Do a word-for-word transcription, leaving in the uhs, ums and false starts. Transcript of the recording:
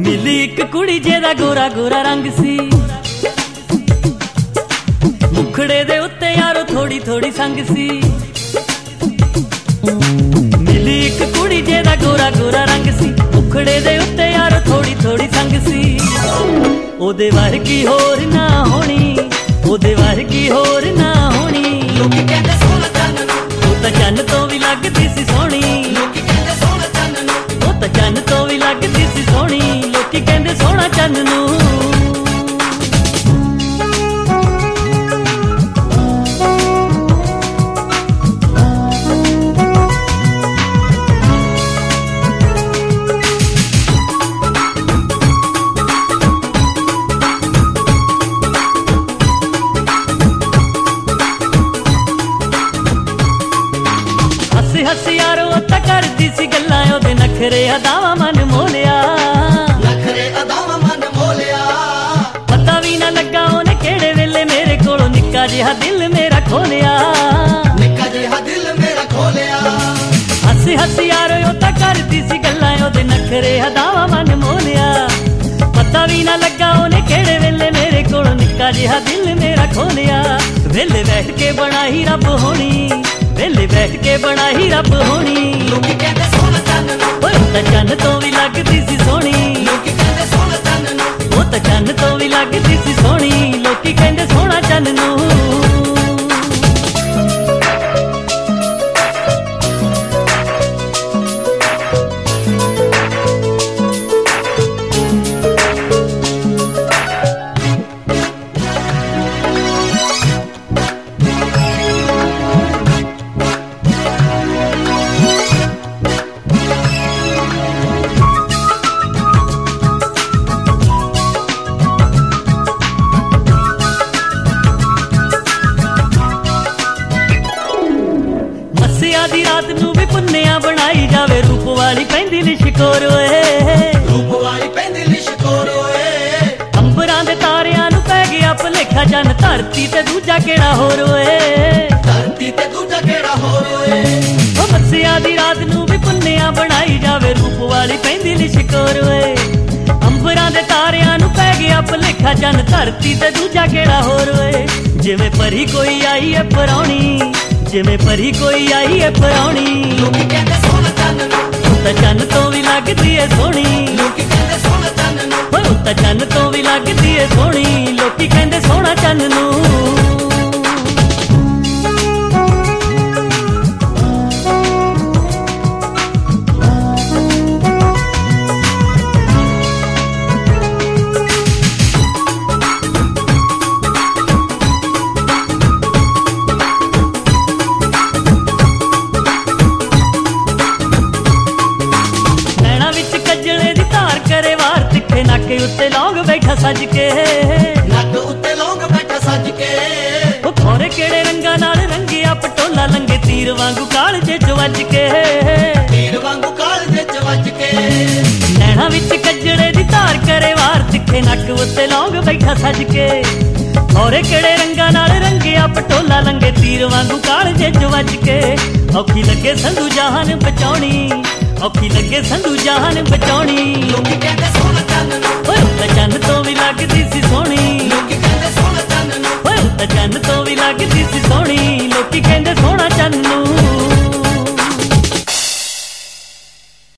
ਮਿਲੀ ਇੱਕ ਕੁੜੀ ਜਿਹਦਾ ਗੋਰਾ ਗੋਰਾ ਰੰਗ ਸੀ, ਮੁਖੜੇ ਦੇ ਉੱਤੇ ਯਾਰੋ ਥੋੜੀ ਥੋੜੀ ਸੰਗ ਸੀ। ਮਿਲੀ ਇੱਕ ਕੁੜੀ ਜਿਹਦਾ ਗੋਰਾ ਗੋਰਾ ਰੰਗ ਸੀ, ਮੁਖੜੇ ਦੇ ਉੱਤੇ ਯਾਰੋ ਥੋੜੀ ਥੋੜੀ ਸੰਗ ਸੀ। ਉਹਦੇ ਵਰਗੀ ਹੋਰ ਨਾ ਹੋਣੀ, ਉਹਦੇ ਵਰਗੀ ਹੋਰ ਨਾ ਹੋਣੀ। ਲੋਕੀ ਕਹਿੰਦੇ ਸੋਹਣਾ ਚੰਨ ਨੂੰ, ਉਹ ਤਾਂ ਚੰਨ ਤੋਂ ਵੀ ਲੱਗਦੀ ਸੀ ਸੋਹਣੀ। ਲੋਕੀ ਕਹਿੰਦੇ ਸੋਹਣਾ ਚੰਨ ਨੂੰ, ਉਹ ਤਾਂ ਚੰਨ ਤੋਂ ਵੀ ਲੱਗਦੀ ਸੀ ਸੋਹਣੀ। ਲੋਕੀ ਕਹਿੰਦੇ ਸੋਹਣਾ ਚੰਨ ਨੂੰ। ਹੱਸ ਹੱਸ ਯਾਰੋ ਤਾਂ ਕਰਦੀ ਸੀ ਗੱਲਾਂ, ਉਹਦੇ ਨਖਰੇ ਅਦਾਵਾਂ ਮਨ ਮੋਲਿਆ। ਨਖਰੇ ਅਦਾਵਾਂ ਮਨ ਮੋਲਿਆ। ਪਤਾ ਵੀ ਨਾ ਲੱਗਾ ਉਹਨੇ ਕਿਹੜੇ ਵੇਲੇ ਮੇਰੇ ਕੋਲੋਂ ਨਿੱਕਾ ਜਿਹਾ ਦਿਲ ਮੇਰਾ ਖੋਲਿਆ। ਨਿੱਕਾ ਜਿਹਾ ਦਿਲ ਮੇਰਾ ਖੋਲਿਆ। ਹੱਸ ਹੱਸ ਯਾਰੋ ਉਹ ਤਾਂ ਕਰਦੀ ਸੀ ਗੱਲਾਂ, ਉਹਦੇ ਨਖਰੇ ਅਦਾਵਾਂ ਮਨ ਮੋਲਿਆ। ਪਤਾ ਵੀ ਨਾ ਲੱਗਾ ਉਹਨੇ ਕਿਹੜੇ ਵੇਲੇ ਮੇਰੇ ਕੋਲੋਂ ਨਿੱਕਾ ਜਿਹਾ ਦਿਲ ਮੇਰਾ ਖੋਲਿਆ। ਵੇਲੇ ਬੈਠ ਕੇ ਬਣਾਈ ਰੱਬ ਹੋਣੀ, ਵੇਲੇ ਬੈਠ ਕੇ ਬਣਾਈ ਰੱਬ ਹੋਣੀ। ਲੋਕੀ ਕਹਿੰਦੇ ਸੋਹਣਾ ਚੰਨ ਨੂੰ, ਓਏ ਤਾਂ ਚੰਨ ਤੋਂ ਵੀ ਲੱਗਦੀ ਸੀ ਸੋਹਣੀ। ਲੋਕੀ ਕਹਿੰਦੇ ਸੋਹਣਾ ਚੰਨ ਨੂੰ, ਉਹ ਤਾਂ ਚੰਨ ਤੋਂ ਵੀ ਲੱਗਦੀ ਸੀ ਸੋਹਣੀ। ਲੋਕੀ ਕਹਿੰਦੇ ਸੋਹਣਾ ਚੰਨ ਨੂੰ। ਮੱਸਿਆ ਦੀ ਰਾਤ ਨੂੰ ਵੀ ਪੁੰਨਿਆ ਬਣਾਈ ਜਾਵੇ, ਰੂਪ ਵਾਲੀ ਪੈਂਦੀ ਲਿਸ਼ਕੋਰ ਓਏ। ਰੂਪ ਵਾਲੀ ਪੈਂਦੀ ਲਿਸ਼ਕੋਰ ਓਏ। ਅੰਬਰਾਂ ਦੇ ਤਾਰਿਆਂ ਨੂੰ ਪੈ ਗਿਆ ਭੁਲੇਖਾ, ਜਨ ਧਰਤੀ ਤੇ ਦੂਜਾ ਕਿਹੜਾ ਹੋਰ ਓਏ। ਧਰਤੀ ਤੇ ਦੂਜਾ ਕਿਹੜਾ ਹੋਰ ਓਏ। ਉਹ ਮੱਸਿਆ ਦੀ ਰਾਤ ਨੂੰ ਵੀ ਪੁੰਨਿਆ ਬਣਾਈ ਜਾਵੇ, ਰੂਪ ਵਾਲੀ ਪੈਂਦੀ ਲਿਸ਼ਕੋਰ ਓਏ। ਅੰਬਰਾਂ ਦੇ ਤਾਰਿਆਂ ਨੂੰ ਪੈ ਗਿਆ ਭੁਲੇਖਾ, ਜਨ ਧਰਤੀ ਤੇ ਦੂਜਾ ਕਿਹੜਾ ਹੋਰ ਓਏ। ਜਿਵੇਂ ਪਰੀ ਕੋਈ ਆਈ ਏ ਪਰਾਉਣੀ, ਜਿਵੇਂ ਪਰੀ ਕੋਈ ਆਈ ਏ ਪਰਾਉਣੀ। ਲੋਕੀ ਕਹਿੰਦੇ ਸੋਹਣਾ ਚੰਨ ਨੂੰ, ਉਹ ਤਾਂ ਚੰਨ ਤੋਂ ਵੀ ਲੱਗਦੀ ਏ ਸੋਹਣੀ। ਲੋਕੀ ਕਹਿੰਦੇ ਸੋਹਣਾ ਚੰਨ ਨੂੰ, ਓਏ ਉਹ ਤਾਂ ਚੰਨ ਤੋਂ ਵੀ ਲੱਗਦੀ ਏ ਸੋਹਣੀ। ਲੋਕੀ ਕਹਿੰਦੇ ਸੋਹਣਾ ਚੰਨ ਨੂੰ। ਨੱਕ ਉੱਤੇ ਲੌਂਗ ਬੈਠਾ ਸੱਜ ਕੇ, ਨੱਕ ਉੱਤੇ ਲੌਂਗ ਬੈਠਾ ਸੱਜ ਕੇ। ਉਹ ਖੋਰੇ ਕਿਹੜੇ ਰੰਗਾਂ ਨਾਲ ਰੰਗਿਆ ਪਟੋਲਾ, ਲੰਗੇ ਤੀਰ ਵਾਂਗੂ ਕਾਲਜੇ ਚ ਵੱਜ ਕੇ। ਤੀਰ ਵਾਂਗੂ ਕਾਲਜੇ ਚ ਵੱਜ ਕੇ। ਨੈਣਾ ਵਿੱਚ ਕੱਜੜੇ ਦੀ ਧਾਰ ਕਰੇ ਵਾਰ, ਤਿੱਖੇ ਨੱਕ ਉੱਤੇ ਲੌਂਗ ਬੈਠਾ ਸੱਜ ਕੇ। ਖੋਰੇ ਕਿਹੜੇ ਰੰਗਾਂ ਨਾਲ ਰੰਗਿਆ ਪਟੋਲਾ, ਲੰਗੇ ਤੀਰ ਵਾਂਗੂ ਕਾਲਜੇ ਚ ਵੱਜ ਕੇ। ਔਖੀ ਲੱਗੇ ਸੰਧੂ ਜਹਾਨ ਬਚਾਉਣੀ, ਔਖੀ ਲੱਗੇ ਸੰਧੂ ਜਹਾਨ ਬਚਾਉਣੀ। ਲੋਕੀ ਕਹਿੰਦੇ ਸੋਹਣਾ ਚੰਨ ਨੂੰ, ਓਏ ਉਹ ਤਾਂ ਚੰਨ ਤੋਂ ਵੀ ਲੱਗਦੀ ਸੀ ਸੋਹਣੀ। ਲੋਕੀ ਕਹਿੰਦੇ ਸੋਹਣਾ ਚੰਨ ਨੂੰ, ਓਏ ਉਹ ਤਾਂ ਚੰਨ ਤੋਂ ਵੀ ਲੱਗਦੀ ਸੀ ਸੋਹਣੀ। ਲੋਕੀ ਕਹਿੰਦੇ ਸੋਹਣਾ ਚੰਨ ਨੂੰ।